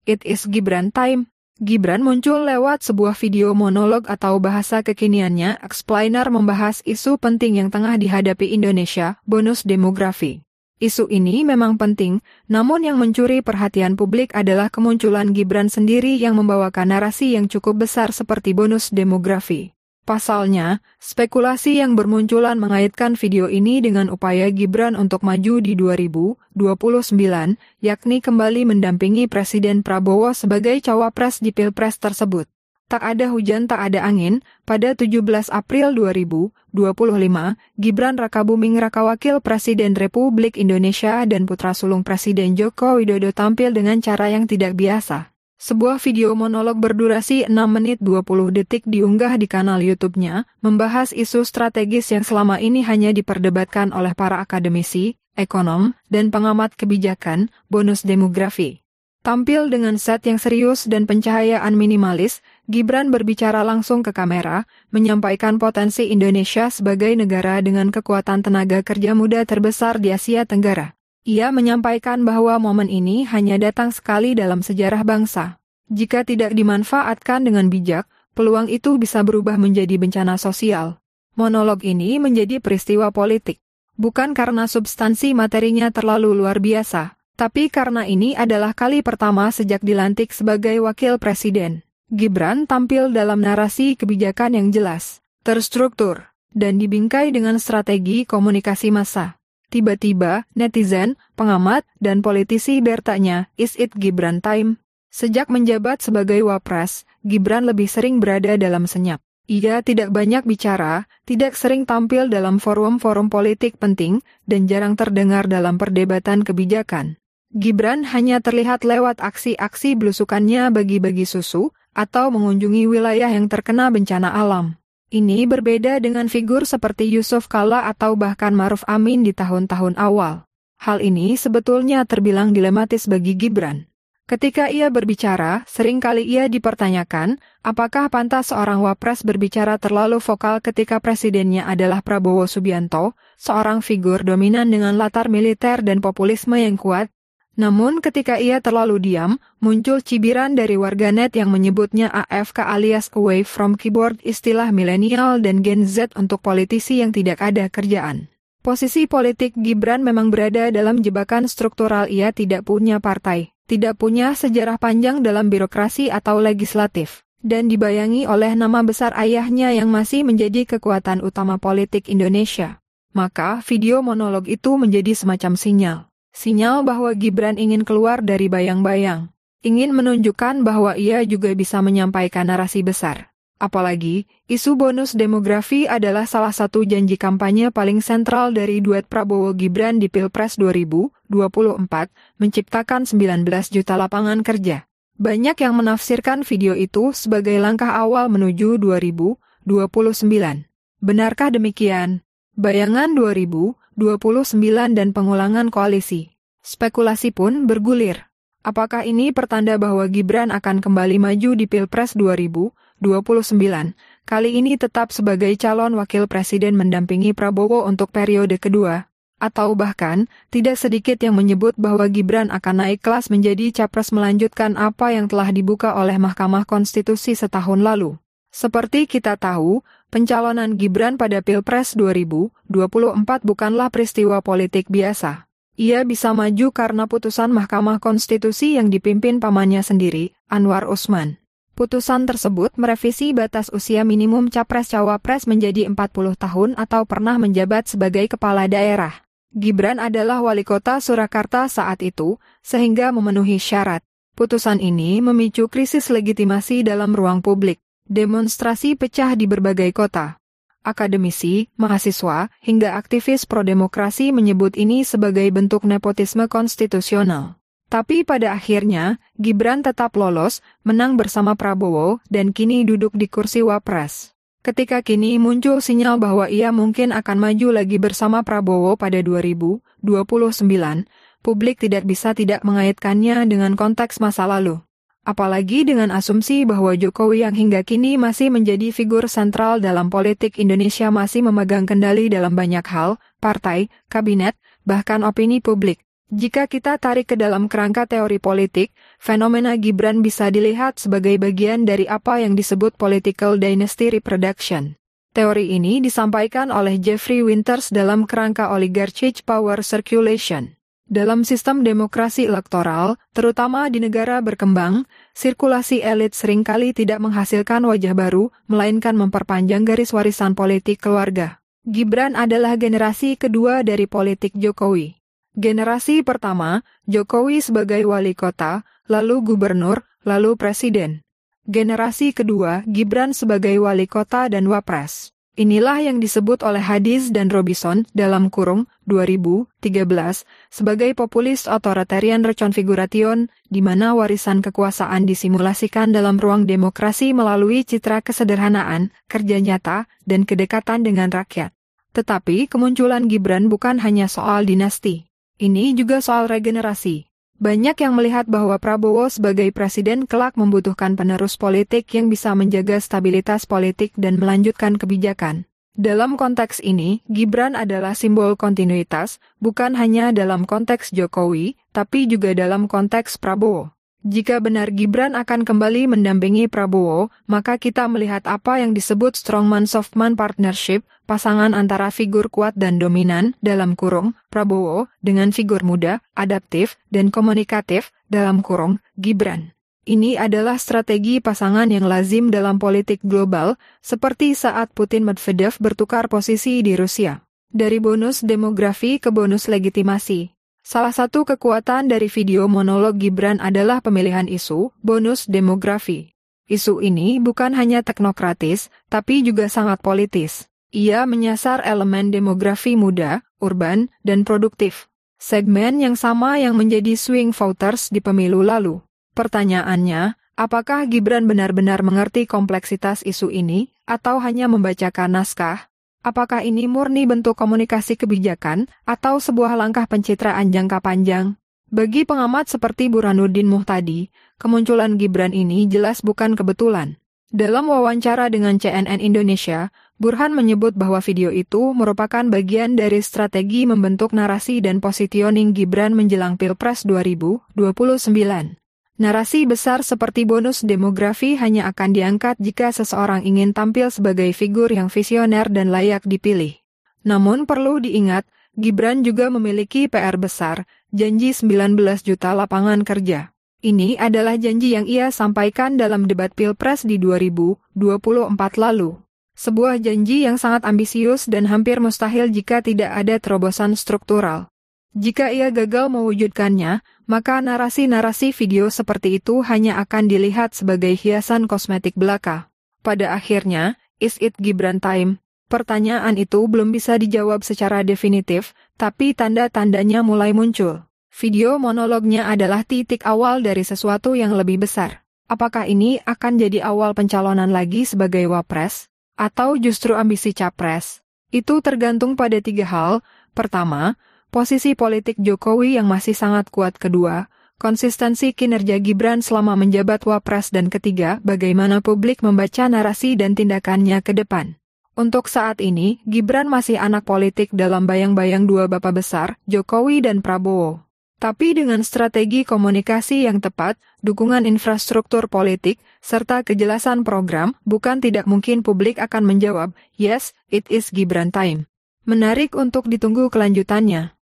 It is Gibran time. Gibran muncul lewat sebuah video monolog atau bahasa kekiniannya. Explainer membahas isu penting yang tengah dihadapi Indonesia, bonus demografi. Isu ini memang penting, namun yang mencuri perhatian publik adalah kemunculan Gibran sendiri yang membawakan narasi yang cukup besar seperti bonus demografi. Pasalnya, spekulasi yang bermunculan mengaitkan video ini dengan upaya Gibran untuk maju di 2029, yakni kembali mendampingi Presiden Prabowo sebagai cawapres di Pilpres tersebut. Tak ada hujan tak ada angin, pada 17 April 2025, Gibran Rakabuming Raka Wakil Presiden Republik Indonesia dan putra sulung Presiden Joko Widodo tampil dengan cara yang tidak biasa. Sebuah video monolog berdurasi 6 menit 20 detik diunggah di kanal YouTube-nya, membahas isu strategis yang selama ini hanya diperdebatkan oleh para akademisi, ekonom, dan pengamat kebijakan, bonus demografi. Tampil dengan set yang serius dan pencahayaan minimalis, Gibran berbicara langsung ke kamera, menyampaikan potensi Indonesia sebagai negara dengan kekuatan tenaga kerja muda terbesar di Asia Tenggara. Ia menyampaikan bahwa momen ini hanya datang sekali dalam sejarah bangsa. Jika tidak dimanfaatkan dengan bijak, peluang itu bisa berubah menjadi bencana sosial. Monolog ini menjadi peristiwa politik. Bukan karena substansi materinya terlalu luar biasa, tapi karena ini adalah kali pertama sejak dilantik sebagai wakil presiden. Gibran tampil dalam narasi kebijakan yang jelas, terstruktur, dan dibingkai dengan strategi komunikasi massa. Tiba-tiba, netizen, pengamat, dan politisi bertanya, "Is it Gibran time?" Sejak menjabat sebagai wapres, Gibran lebih sering berada dalam senyap. Ia tidak banyak bicara, tidak sering tampil dalam forum-forum politik penting, dan jarang terdengar dalam perdebatan kebijakan. Gibran hanya terlihat lewat aksi-aksi belusukannya bagi-bagi susu, atau mengunjungi wilayah yang terkena bencana alam. Ini berbeda dengan figur seperti Yusuf Kala atau bahkan Maruf Amin di tahun-tahun awal. Hal ini sebetulnya terbilang dilematis bagi Gibran. Ketika ia berbicara, seringkali ia dipertanyakan, apakah pantas seorang wapres berbicara terlalu vokal ketika presidennya adalah Prabowo Subianto, seorang figur dominan dengan latar militer dan populisme yang kuat. Namun ketika ia terlalu diam, muncul cibiran dari warganet yang menyebutnya AFK alias Away from Keyboard, istilah milenial dan Gen Z untuk politisi yang tidak ada kerjaan. Posisi politik Gibran memang berada dalam jebakan struktural. Ia tidak punya partai, tidak punya sejarah panjang dalam birokrasi atau legislatif, dan dibayangi oleh nama besar ayahnya yang masih menjadi kekuatan utama politik Indonesia. Maka video monolog itu menjadi semacam sinyal. Sinyal bahwa Gibran ingin keluar dari bayang-bayang, ingin menunjukkan bahwa ia juga bisa menyampaikan narasi besar. Apalagi, isu bonus demografi adalah salah satu janji kampanye paling sentral dari duet Prabowo-Gibran di Pilpres 2024, menciptakan 19 juta lapangan kerja. Banyak yang menafsirkan video itu sebagai langkah awal menuju 2029. Benarkah demikian? Bayangan 2029 dan pengulangan koalisi. Spekulasi pun bergulir. Apakah ini pertanda bahwa Gibran akan kembali maju di Pilpres 2029, kali ini tetap sebagai calon wakil presiden mendampingi Prabowo untuk periode kedua? Atau bahkan, tidak sedikit yang menyebut bahwa Gibran akan naik kelas menjadi capres melanjutkan apa yang telah dibuka oleh Mahkamah Konstitusi setahun lalu. Seperti kita tahu, pencalonan Gibran pada Pilpres 2024 bukanlah peristiwa politik biasa. Ia bisa maju karena putusan Mahkamah Konstitusi yang dipimpin pamannya sendiri, Anwar Usman. Putusan tersebut merevisi batas usia minimum capres-cawapres menjadi 40 tahun atau pernah menjabat sebagai kepala daerah. Gibran adalah wali kota Surakarta saat itu, sehingga memenuhi syarat. Putusan ini memicu krisis legitimasi dalam ruang publik. Demonstrasi pecah di berbagai kota. Akademisi, mahasiswa, hingga aktivis pro-demokrasi menyebut ini sebagai bentuk nepotisme konstitusional. Tapi pada akhirnya, Gibran tetap lolos, menang bersama Prabowo, dan kini duduk di kursi wapres. Ketika kini muncul sinyal bahwa ia mungkin akan maju lagi bersama Prabowo pada 2029, publik tidak bisa tidak mengaitkannya dengan konteks masa lalu. Apalagi dengan asumsi bahwa Jokowi yang hingga kini masih menjadi figur sentral dalam politik Indonesia masih memegang kendali dalam banyak hal, partai, kabinet, bahkan opini publik. Jika kita tarik ke dalam kerangka teori politik, fenomena Gibran bisa dilihat sebagai bagian dari apa yang disebut political dynasty reproduction. Teori ini disampaikan oleh Jeffrey Winters dalam kerangka oligarchic power circulation. Dalam sistem demokrasi elektoral, terutama di negara berkembang, sirkulasi elit seringkali tidak menghasilkan wajah baru, melainkan memperpanjang garis warisan politik keluarga. Gibran adalah generasi kedua dari politik Jokowi. Generasi pertama, Jokowi sebagai wali kota, lalu gubernur, lalu presiden. Generasi kedua, Gibran sebagai wali kota dan wapres. Inilah yang disebut oleh Hadis dan Robinson dalam kurung 2013 sebagai populis authoritarian reconfiguration, di mana warisan kekuasaan disimulasikan dalam ruang demokrasi melalui citra kesederhanaan, kerja nyata, dan kedekatan dengan rakyat. Tetapi kemunculan Gibran bukan hanya soal dinasti. Ini juga soal regenerasi. Banyak yang melihat bahwa Prabowo sebagai presiden kelak membutuhkan penerus politik yang bisa menjaga stabilitas politik dan melanjutkan kebijakan. Dalam konteks ini, Gibran adalah simbol kontinuitas, bukan hanya dalam konteks Jokowi, tapi juga dalam konteks Prabowo. Jika benar Gibran akan kembali mendampingi Prabowo, maka kita melihat apa yang disebut strongman-softman partnership, pasangan antara figur kuat dan dominan, dalam kurung, Prabowo, dengan figur muda, adaptif, dan komunikatif, dalam kurung, Gibran. Ini adalah strategi pasangan yang lazim dalam politik global, seperti saat Putin-Medvedev bertukar posisi di Rusia. Dari bonus demografi ke bonus legitimasi. Salah satu kekuatan dari video monolog Gibran adalah pemilihan isu, bonus demografi. Isu ini bukan hanya teknokratis, tapi juga sangat politis. Ia menyasar elemen demografi muda, urban, dan produktif. Segmen yang sama yang menjadi swing voters di pemilu lalu. Pertanyaannya, apakah Gibran benar-benar mengerti kompleksitas isu ini, atau hanya membacakan naskah? Apakah ini murni bentuk komunikasi kebijakan, atau sebuah langkah pencitraan jangka panjang? Bagi pengamat seperti Burhanuddin Muhtadi, kemunculan Gibran ini jelas bukan kebetulan. Dalam wawancara dengan CNN Indonesia, Burhan menyebut bahwa video itu merupakan bagian dari strategi membentuk narasi dan positioning Gibran menjelang Pilpres 2029. Narasi besar seperti bonus demografi hanya akan diangkat jika seseorang ingin tampil sebagai figur yang visioner dan layak dipilih. Namun perlu diingat, Gibran juga memiliki PR besar, janji 19 juta lapangan kerja. Ini adalah janji yang ia sampaikan dalam debat Pilpres di 2024 lalu. Sebuah janji yang sangat ambisius dan hampir mustahil jika tidak ada terobosan struktural. Jika ia gagal mewujudkannya, maka narasi-narasi video seperti itu hanya akan dilihat sebagai hiasan kosmetik belaka. Pada akhirnya, is it Gibran time? Pertanyaan itu belum bisa dijawab secara definitif, tapi tanda-tandanya mulai muncul. Video monolognya adalah titik awal dari sesuatu yang lebih besar. Apakah ini akan jadi awal pencalonan lagi sebagai wapres? Atau justru ambisi capres? Itu tergantung pada 3 hal. Pertama, posisi politik Jokowi yang masih sangat kuat. Kedua, konsistensi kinerja Gibran selama menjabat wapres. Dan ketiga, bagaimana publik membaca narasi dan tindakannya ke depan. Untuk saat ini, Gibran masih anak politik dalam bayang-bayang 2 bapak besar, Jokowi dan Prabowo. Tapi dengan strategi komunikasi yang tepat, dukungan infrastruktur politik, serta kejelasan program, bukan tidak mungkin publik akan menjawab, yes, it is Gibran time. Menarik untuk ditunggu kelanjutannya.